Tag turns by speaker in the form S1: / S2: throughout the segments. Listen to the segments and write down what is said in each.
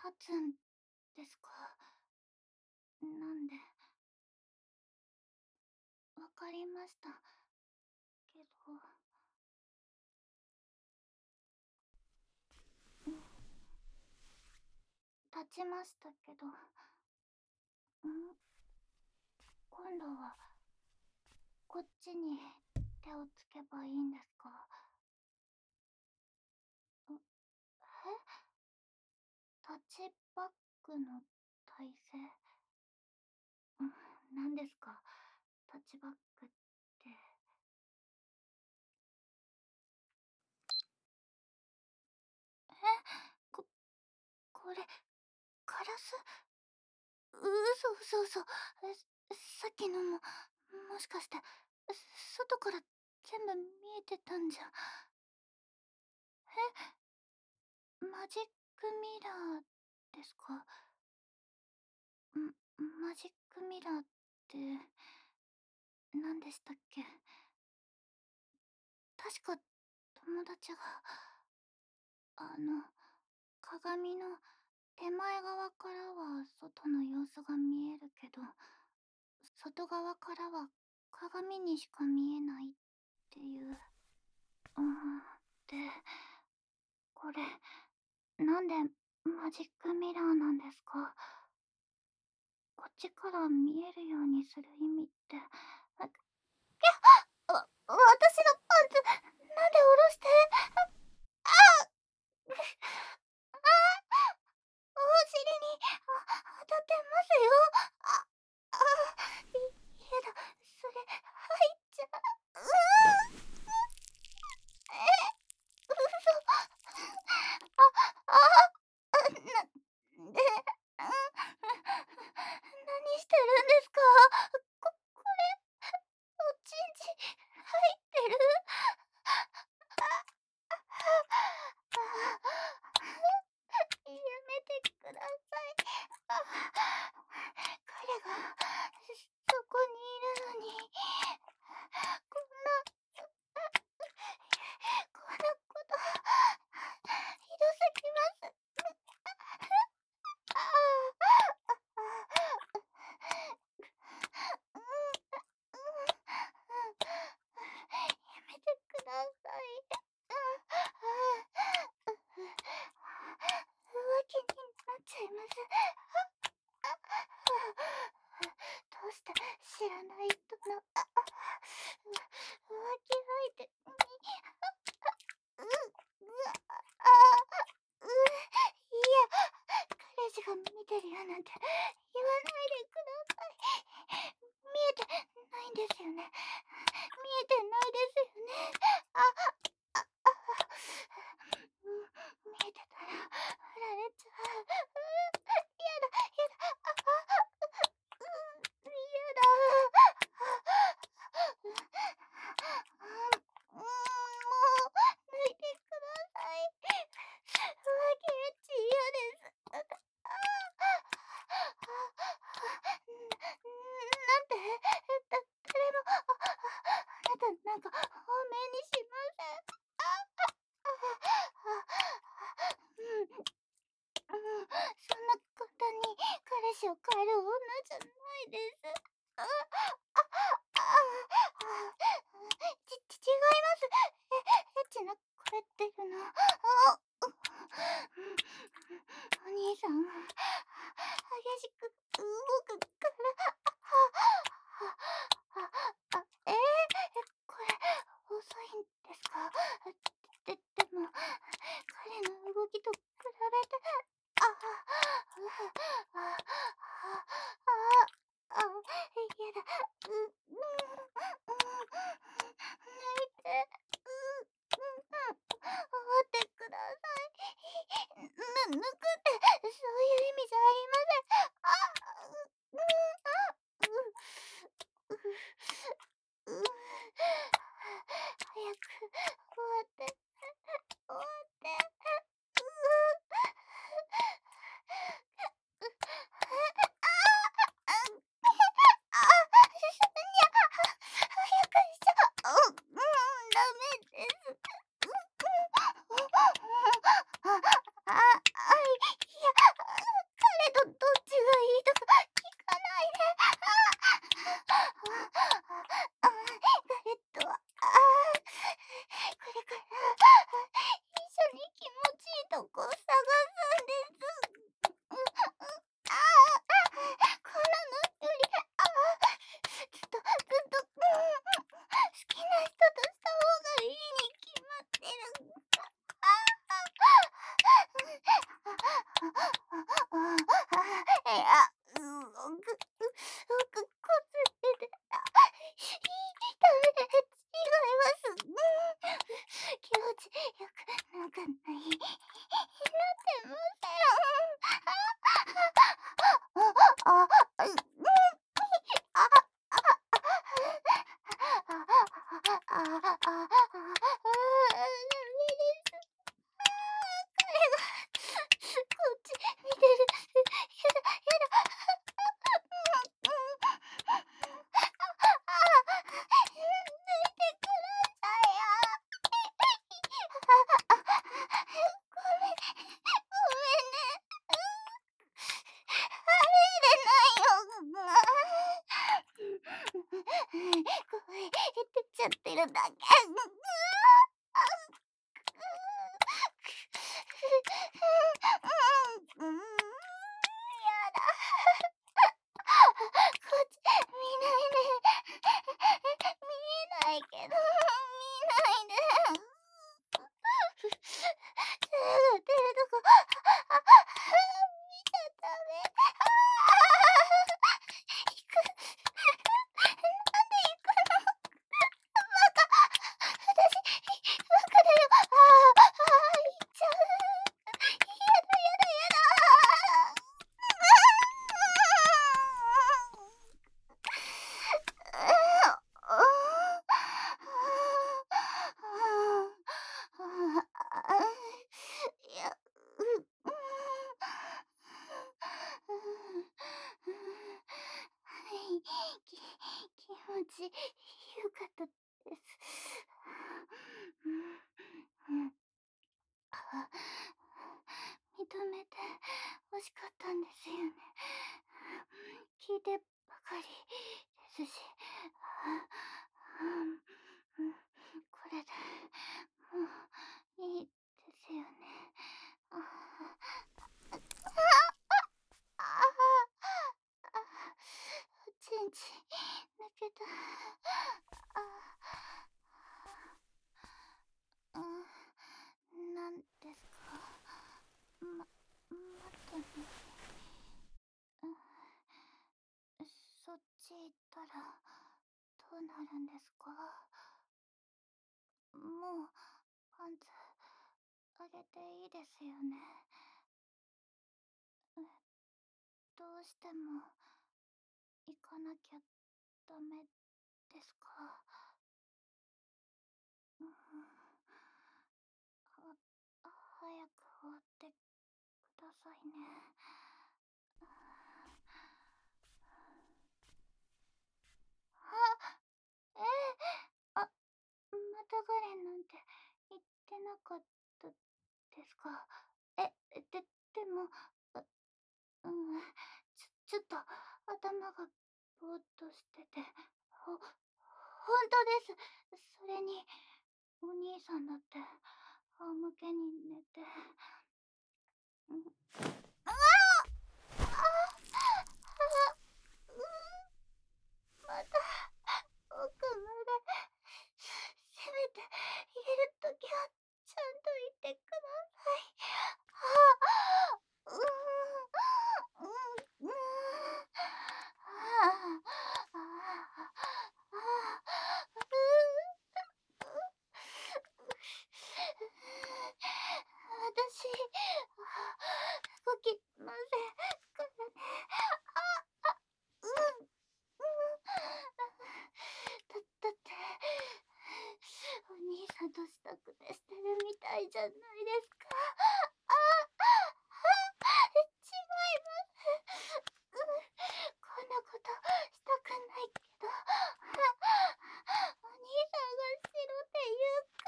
S1: つんですか？なんで、わかりました。けど、うん、立ちましたけど、今度はこっちに手をつけばいいんですか？タッチバックの体勢？何ですか？タッチバックって。こ、これ、カラス？嘘。さっきのも、もしかして、外から全部見えてたんじゃ。マジックミラーですか？マジックミラーって何でしたっけ？確か友達が、鏡の手前側からは外の様子が見えるけど、外側からは鏡にしか見えないっていう。で、これ、なんでマジックミラーなんですか？こっちから見えるようにする意味って。私のパンツ、なんで下ろして。お尻に当たってますよ。あ、やだ、それ、入っちゃう。嘘。あ、なんで、何してるんですか？これ、おちんち、入ってる？やめてください。彼がそこにいるのに、こんな、こんなこと、ひどすぎます。やめてください。浮気になっちゃいます。どうして知らない人の浮気相手に、いや、彼氏が見てるよなんて言わないでください。見えてないんですよね。見えてないですよね。見えてたら振られちゃう。やだ、やだ。もう、抜いてください。浮気エッチ嫌です。なんて、誰も、あなたなんか本命にしません。そんな簡単に彼氏を変える女じゃないです。あ、違います。エッチなこれっていうの。お兄さん、激しく動くから。これ、遅いんですか？でも、彼の動きと比べて、ああ、ああ、やだ、泣いて、終わってください。抜くって、そういう意味じゃありません。う、う、早く終わって、終わって。 出ちゃってるだけ。やだ。こっち見ないで。見えないけど、見ないで。手が出るとこ、見ちゃダメ。行く。なんで行くの？バカ。私、バカだよ。行っちゃう。やだやだやだ。いや、はい、気持ちよかったです。認めて欲しかったんですよね。聞いてばかりですし。これでもういいですよね。おちんち抜けた。なんですか？ま、マットに。そっち行ったらどうなるんですか？もうパンツあげていいですよね。どうしても行かなきゃダメですか？うん、早く終わってくださいね。えあ、またガレンなんて言ってなかったですか？でも、うん、ちょっと頭がぼーっとしてて、ほんとです。それに、お兄さんだって仰向けに寝て。うん、あああまた奥まで。せめて言えるときはちゃんと言ってください。うん、私、動きませんからね。うん、だって、お兄さんとしたくてしてるみたいじゃないですか。違います。こんなことしたくないけど、お兄さんがしろって言うから。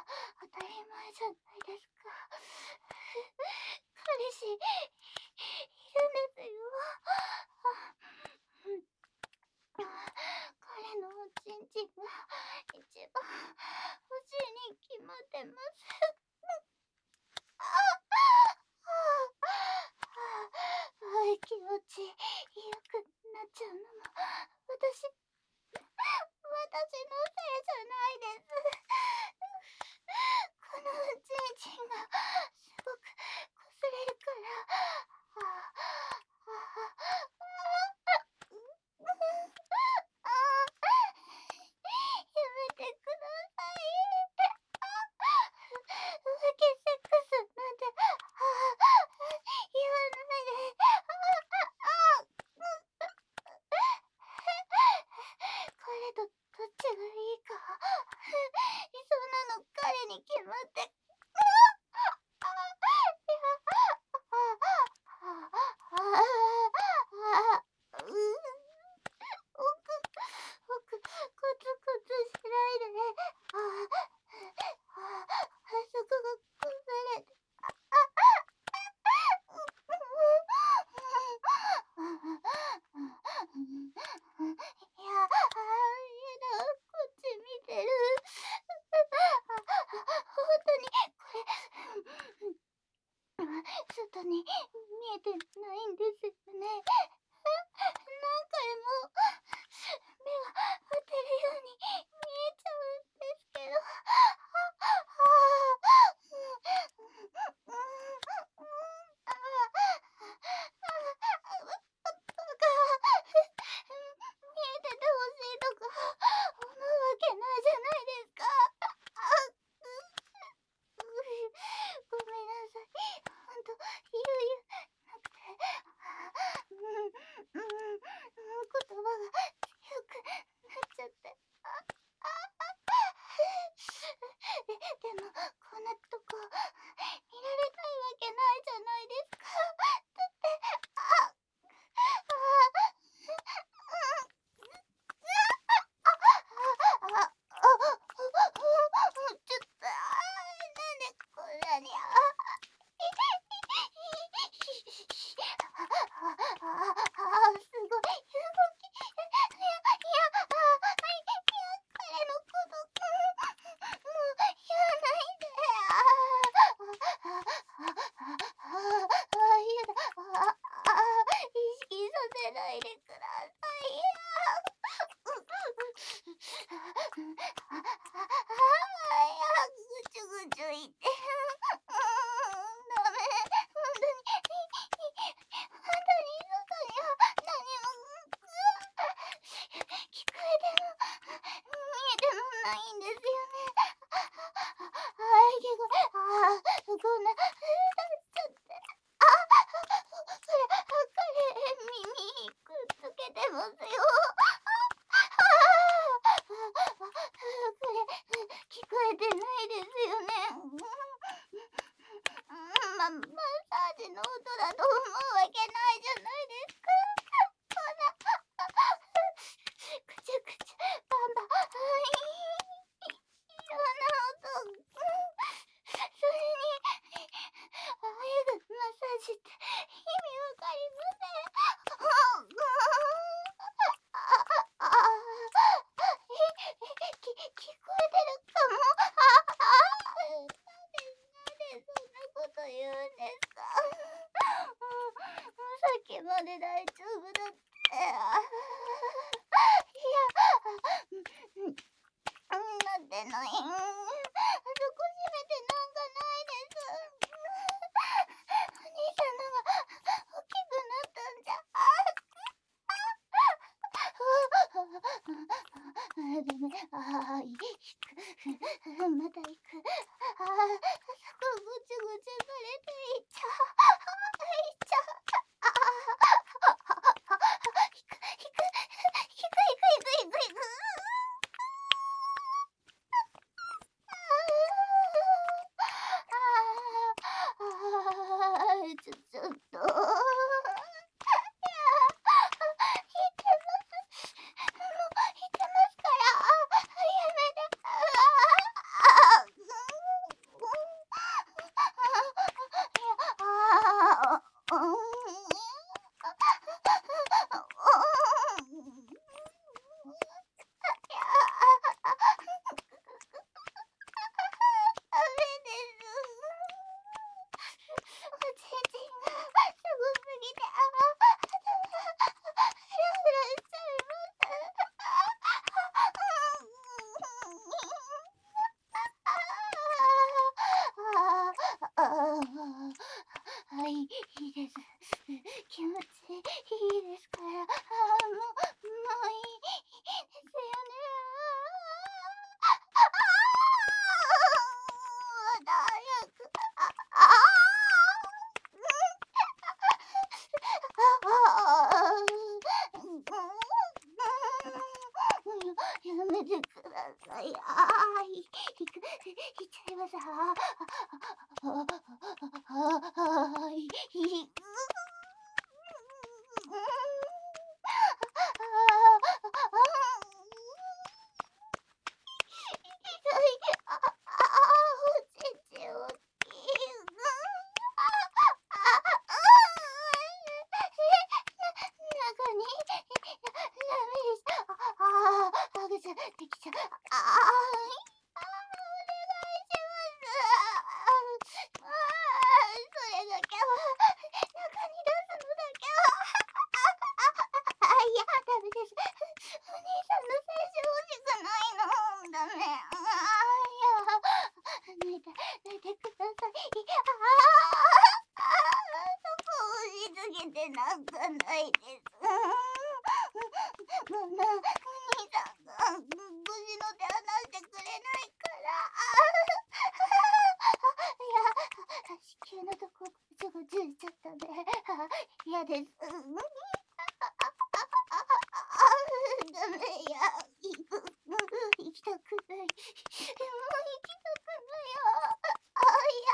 S1: 当たり前じゃないですか。彼氏いるんですよ。彼のおちんちんが一番こ見られたいわけないじゃないですか。だって、ちょっと、なんでこんなに、すごい動き。いや、彼のこと、もう言わないで。やだ。意識させないでください。ぐちゅぐちゅ言って。ダメ。本当に、外には何も、聞こえても、見えてもないんですよね。こんな、出しちゃって。彼、耳くっつけてますよ。これ、聞こえてないですよね。マッサージの音だと思うわけないじゃないですか。ほら、くちゅくちゅ、バンバン、いろんな音。それに、ああいうマッサージって意味わかりません。聞こえてるかも。なんでそんなこと言うんですか。さっきまで大丈夫だって。いや、なってない。そこ閉めてなんかないです。お兄さんのが大きくなったんじゃ。ダメ。引く。また行く。そこぐちゅぐちゅされていっちゃう。引く。ちょっと。いや、言ってます。もう言ってますから。やめて。ダメです。おちんちんがすごすぎて、フラフラしちゃいます。はい、いいです。気持ちいいですから。もういいですよね。まだ早く。やめてください。いっちゃいます。おちんちん大きい。中に、ダメです。赤ちゃんできちゃう。お願いします。それだけは、中に出すのだけは。いや、ダメです。お兄さんの精子欲しくないの。ダメ。いや、泣いてください。そこ押し付けてなんかないです。お兄さんが腰の手離してくれないから。いや、子宮のとこぐちゅぐちゅしちゃったね。嫌です。ダメや。行きたくない。もう行きたくないよ。いや。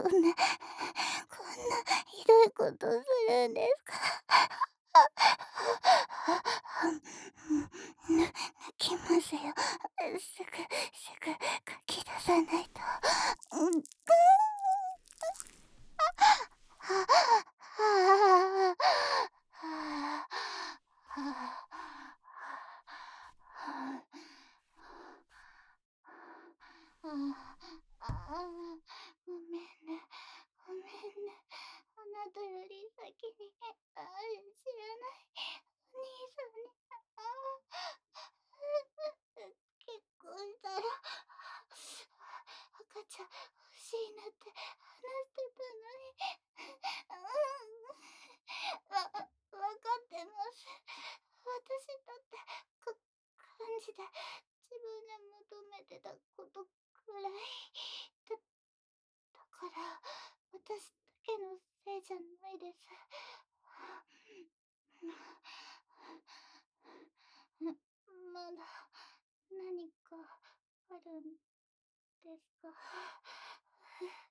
S1: んなひどいことするんですか？泣きますよ。すぐ書き出さないと。うん。はあ、はごめんね。ごめんね。あなたより先に、知らないお兄さんに、結婚したら、赤ちゃん欲しいなって話してたのに。わかってます。私だって、感じで自分で求めてたことくらい。だだから、私だけのせいじゃないです。まだ何かあるんですか？